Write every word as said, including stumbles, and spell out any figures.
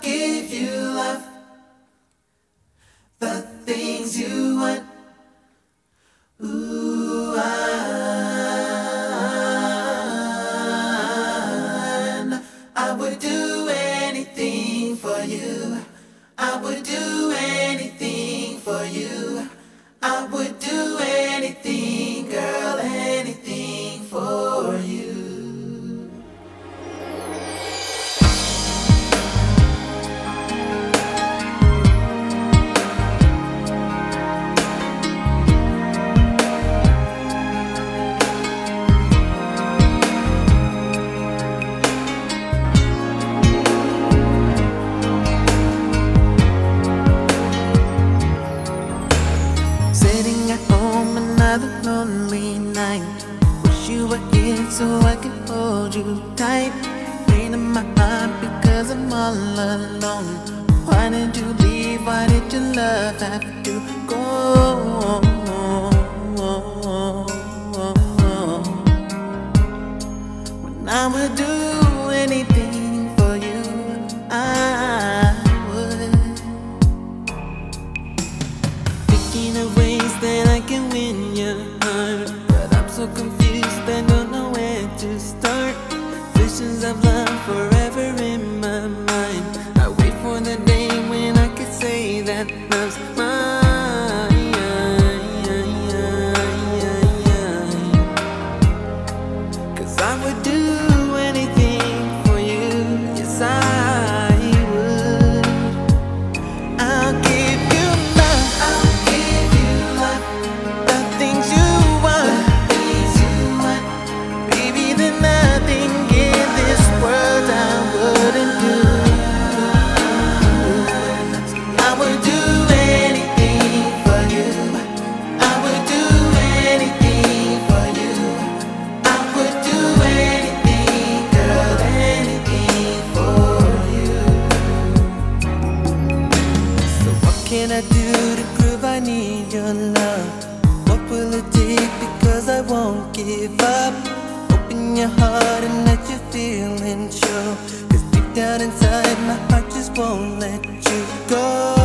give you love, the things you want. Ooh, I, I would do anything for you. I would do anything for you. I would do anything, girl, anything for you. Sitting at home another lonely night. Wish you were here so I could hold you tight. Pain in my heart because I'm all alone. Why did you leave? Why did your love have to go? When I would do anything for you, I would. Thinking of ways that I can win your heart, but I'm so confused, I don't know where to start. Visions of love forever in my mind. I wait for the day when I could say that love's mine. 'Cause I would do anything for you, yes I would. I'll give you love, I'll give you love, the things you want, the things you want. Baby, there's nothing in this world I wouldn't do. I would do anything for you. I would do anything for you. I would do anything, girl, anything for you. So what can I do to prove I need your love? What will it take? Because I won't give up. Open your heart and let your feelings show. 'Cause deep down inside my heart just won't let you go.